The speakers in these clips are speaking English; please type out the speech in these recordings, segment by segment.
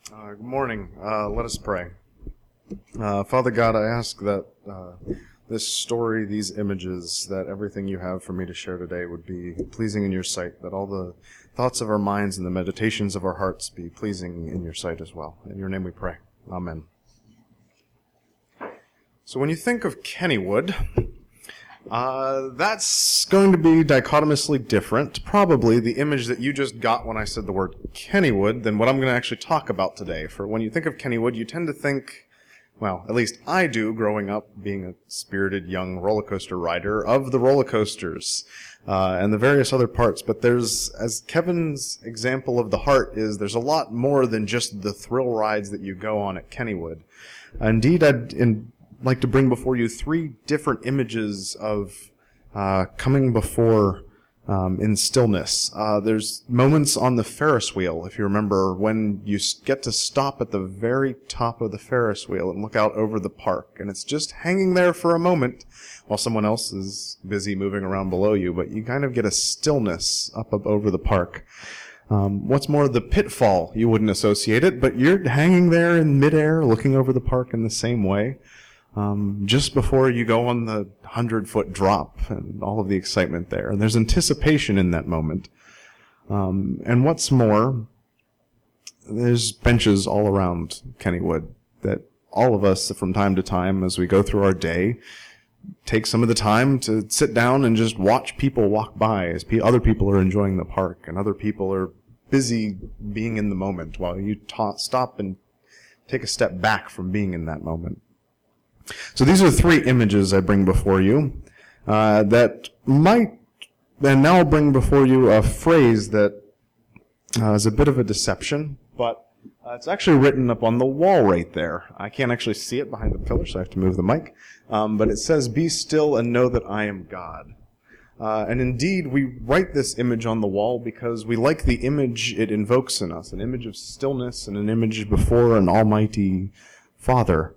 Good morning. Let us pray. Father God, I ask that this story, these images, that everything you have for me to share today would be pleasing in your sight, that all the thoughts of our minds and the meditations of our hearts be pleasing in your sight as well. In your name we pray. Amen. So when you think of Kennywood, that's going to be dichotomously different, probably the image that you just got when I said the word Kennywood, than what I'm going to actually talk about today. For when you think of Kennywood, you tend to think, well, at least I do, growing up, being a spirited young roller coaster rider, of the roller coasters and the various other parts. But there's, as Kevin's example of the heart is, there's a lot more than just the thrill rides that you go on at Kennywood. Indeed, I'd like to bring before you three different images of coming before in stillness. There's moments on the Ferris wheel, if you remember, when you get to stop at the very top of the Ferris wheel and look out over the park, and it's just hanging there for a moment while someone else is busy moving around below you, but you kind of get a stillness up over the park. What's more, the pitfall, you wouldn't associate it, but you're hanging there in midair looking over the park in the same way. Just before you go on the 100-foot drop and all of the excitement there. And there's anticipation in that moment. And what's more, there's benches all around Kennywood that all of us from time to time as we go through our day take some of the time to sit down and just watch people walk by as other people are enjoying the park and other people are busy being in the moment while you stop and take a step back from being in that moment. So these are three images I bring before you that might, and now I'll bring before you a phrase that is a bit of a deception, but it's actually written up on the wall right there. I can't actually see it behind the pillar, so I have to move the mic. But it says, "Be still and know that I am God." And indeed, we write this image on the wall because we like the image it invokes in us, an image of stillness and an image before an almighty Father.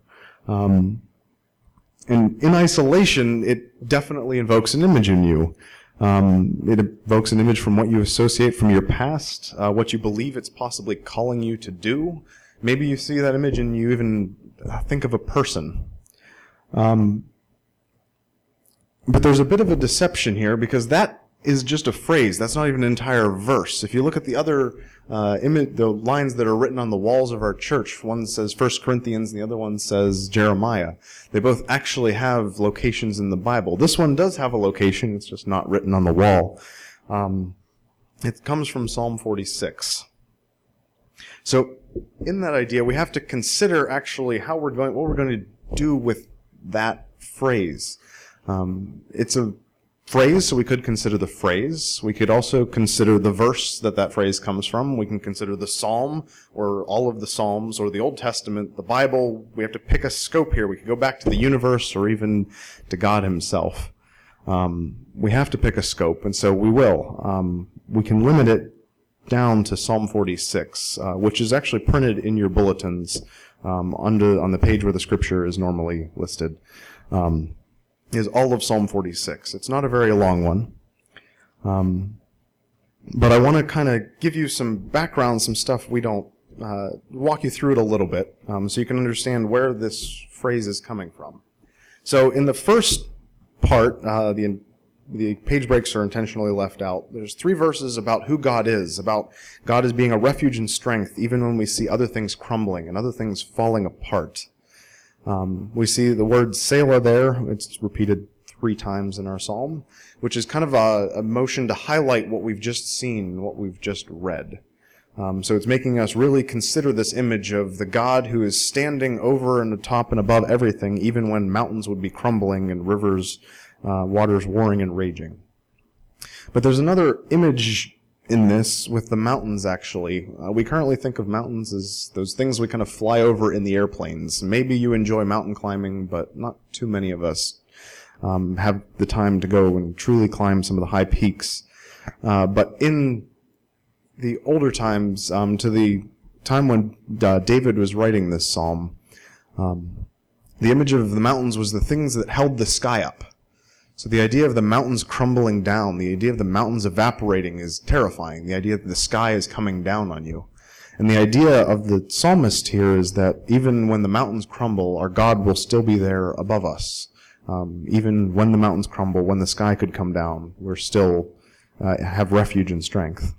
And in isolation, it definitely invokes an image in you. It evokes an image from what you associate from your past, what you believe it's possibly calling you to do. Maybe you see that image and you even think of a person. But there's a bit of a deception here because that is just a phrase. That's not even an entire verse. If you look at the other the lines that are written on the walls of our church, one says 1 Corinthians and the other one says Jeremiah. They both actually have locations in the Bible. This one does have a location. It's just not written on the wall. It comes from Psalm 46. So in that idea, we have to consider actually what we're going to do with that phrase. It's a phrase, so we could consider the phrase. We could also consider the verse that phrase comes from. We can consider the psalm, or all of the psalms, or the Old Testament, the Bible. We have to pick a scope here. We could go back to the universe, or even to God himself. We have to pick a scope, and so we will. We can limit it down to Psalm 46, which is actually printed in your bulletins on the page where the scripture is normally listed. Is all of Psalm 46. It's not a very long one. But I want to kind of give you some background, some stuff we don't, walk you through it a little bit, so you can understand where this phrase is coming from. So in the first part, the page breaks are intentionally left out. There's 3 verses about who God is, about God as being a refuge and strength, even when we see other things crumbling and other things falling apart. We see the word Selah there. It's repeated 3 times in our psalm, which is kind of a motion to highlight what we've just seen, what we've just read. So it's making us really consider this image of the God who is standing over and atop and above everything, even when mountains would be crumbling and rivers, waters warring and raging. But there's another image in this with the mountains, actually. We currently think of mountains as those things we kind of fly over in the airplanes. Maybe you enjoy mountain climbing, but not too many of us have the time to go and truly climb some of the high peaks. But in the older times, to the time when David was writing this psalm, the image of the mountains was the things that held the sky up. So the idea of the mountains crumbling down, the idea of the mountains evaporating is terrifying. The idea that the sky is coming down on you. And the idea of the psalmist here is that even when the mountains crumble, our God will still be there above us. Even when the mountains crumble, when the sky could come down, we're still have refuge and strength.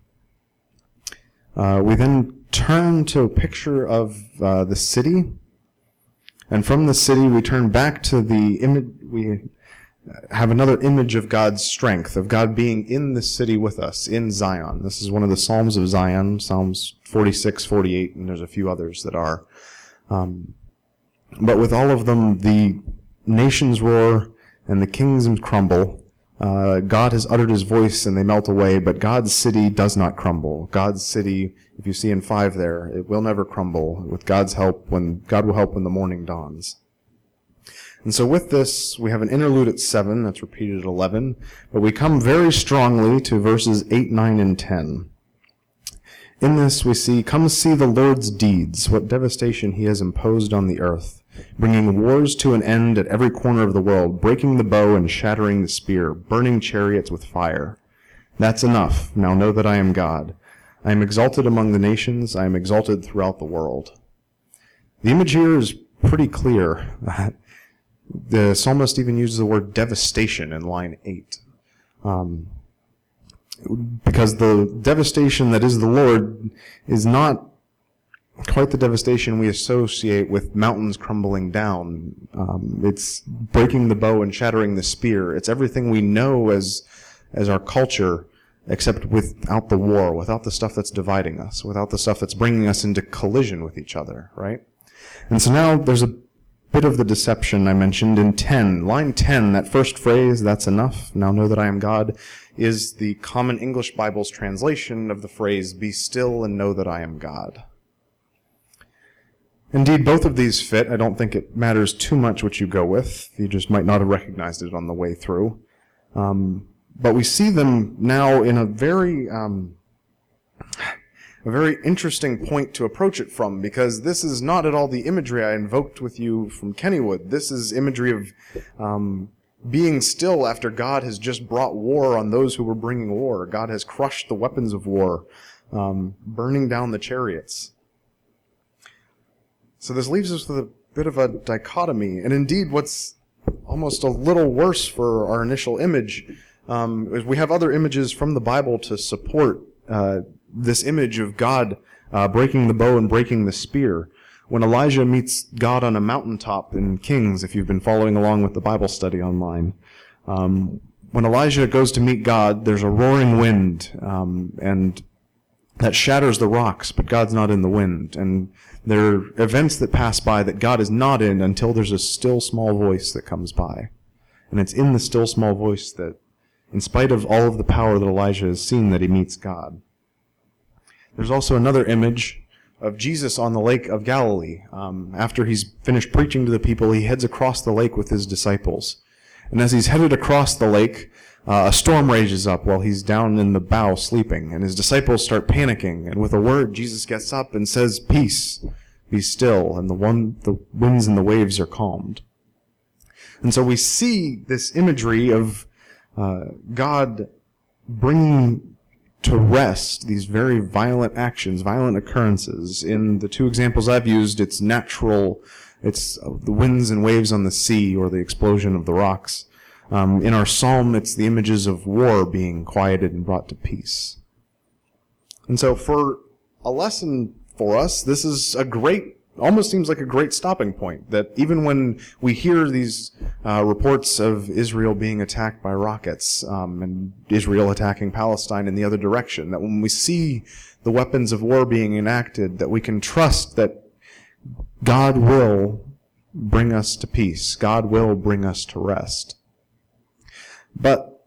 We then turn to a picture of the city. And from the city, we turn back to the image. We have another image of God's strength, of God being in the city with us, in Zion. This is one of the Psalms of Zion, Psalms 46, 48, and there's a few others that are. But with all of them, the nations roar and the kings crumble. God has uttered his voice and they melt away, but God's city does not crumble. God's city, if you see in 5 there, it will never crumble. With God's help, God will help when the morning dawns. And so with this, we have an interlude at 7, that's repeated at 11, but we come very strongly to verses 8, 9, and 10. In this we see, "Come see the Lord's deeds, what devastation he has imposed on the earth, bringing wars to an end at every corner of the world, breaking the bow and shattering the spear, burning chariots with fire. That's enough. Now know that I am God. I am exalted among the nations. I am exalted throughout the world." The image here is pretty clear. The psalmist even uses the word devastation in line 8. Because the devastation that is the Lord is not quite the devastation we associate with mountains crumbling down. It's breaking the bow and shattering the spear. It's everything we know as our culture, except without the war, without the stuff that's dividing us, without the stuff that's bringing us into collision with each other, right? And so now there's a bit of the deception I mentioned in 10. Line 10, that first phrase, "That's enough, now know that I am God," is the Common English Bible's translation of the phrase, "Be still and know that I am God." Indeed, both of these fit. I don't think it matters too much what you go with. You just might not have recognized it on the way through. But we see them now in a very interesting point to approach it from, because this is not at all the imagery I invoked with you from Kennywood. This is imagery of being still after God has just brought war on those who were bringing war. God has crushed the weapons of war, burning down the chariots. So this leaves us with a bit of a dichotomy. And indeed, what's almost a little worse for our initial image is we have other images from the Bible to support this image of God breaking the bow and breaking the spear. When Elijah meets God on a mountaintop in Kings, if you've been following along with the Bible study online, when Elijah goes to meet God, there's a roaring wind, and that shatters the rocks, but God's not in the wind. And there are events that pass by that God is not in until there's a still small voice that comes by. And it's in the still small voice that, in spite of all of the power that Elijah has seen, that he meets God. There's also another image of Jesus on the Lake of Galilee. After he's finished preaching to the people, he heads across the lake with his disciples. And as he's headed across the lake, a storm rages up while he's down in the bow sleeping, and his disciples start panicking. And with a word, Jesus gets up and says, "Peace, be still," and the winds and the waves are calmed. And so we see this imagery of God bringing to rest these very violent actions, violent occurrences. In the 2 examples I've used, it's natural. It's the winds and waves on the sea or the explosion of the rocks. In our psalm, it's the images of war being quieted and brought to peace. And so for a lesson for us, this is almost seems like a great stopping point, that even when we hear these reports of Israel being attacked by rockets, and Israel attacking Palestine in the other direction, that when we see the weapons of war being enacted, that we can trust that God will bring us to peace. God will bring us to rest. But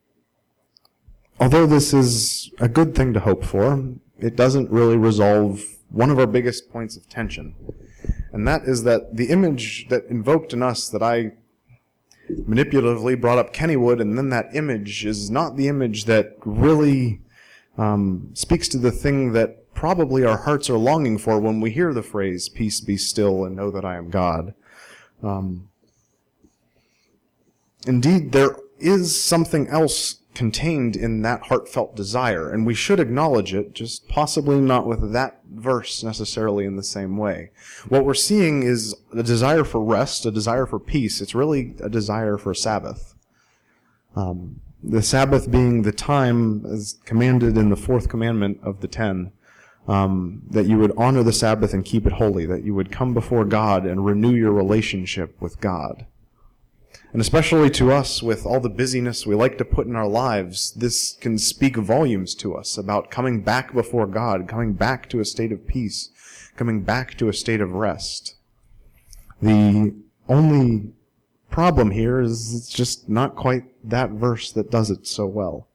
although this is a good thing to hope for, it doesn't really resolve one of our biggest points of tension. And that is that the image that invoked in us, that I manipulatively brought up Kennywood, and then that image is not the image that really speaks to the thing that probably our hearts are longing for when we hear the phrase, "Peace, be still, and know that I am God." Indeed, there is something else contained in that heartfelt desire, and we should acknowledge it, just possibly not with that verse necessarily in the same way. What we're seeing is a desire for rest, a desire for peace. It's really a desire for Sabbath. The Sabbath being the time, as commanded in the fourth commandment of the 10, that you would honor the Sabbath and keep it holy, that you would come before God and renew your relationship with God. And especially to us, with all the busyness we like to put in our lives, this can speak volumes to us about coming back before God, coming back to a state of peace, coming back to a state of rest. The only problem here is it's just not quite that verse that does it so well.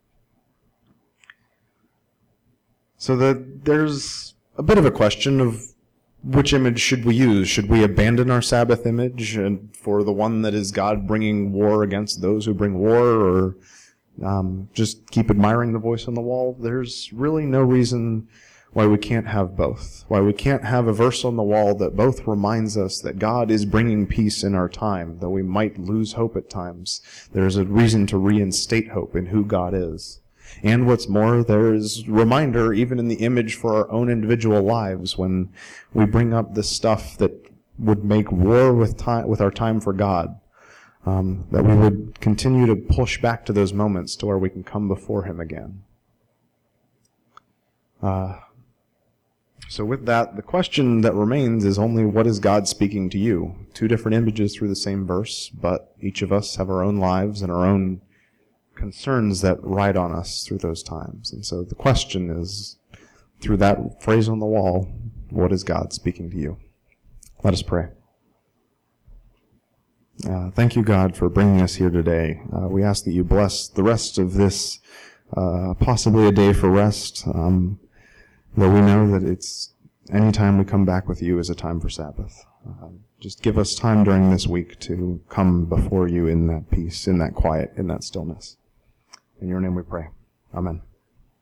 So there's a bit of a question of which image should we use? Should we abandon our Sabbath image and for the one that is God bringing war against those who bring war, or just keep admiring the voice on the wall? There's really no reason why we can't have both. Why we can't have a verse on the wall that both reminds us that God is bringing peace in our time, though we might lose hope at times. There's a reason to reinstate hope in who God is. And what's more, there is reminder even in the image for our own individual lives when we bring up the stuff that would make war with our time for God, that we would continue to push back to those moments to where we can come before Him again. So with that, the question that remains is only, what is God speaking to you? Two different images through the same verse, but each of us have our own lives and our own concerns that ride on us through those times. And so the question is, through that phrase on the wall, what is God speaking to you? Let us pray. Thank you, God, for bringing us here today. We ask that you bless the rest of this, possibly a day for rest, though we know that it's any time we come back with you is a time for Sabbath. Just give us time during this week to come before you in that peace, in that quiet, in that stillness. In your name we pray. Amen.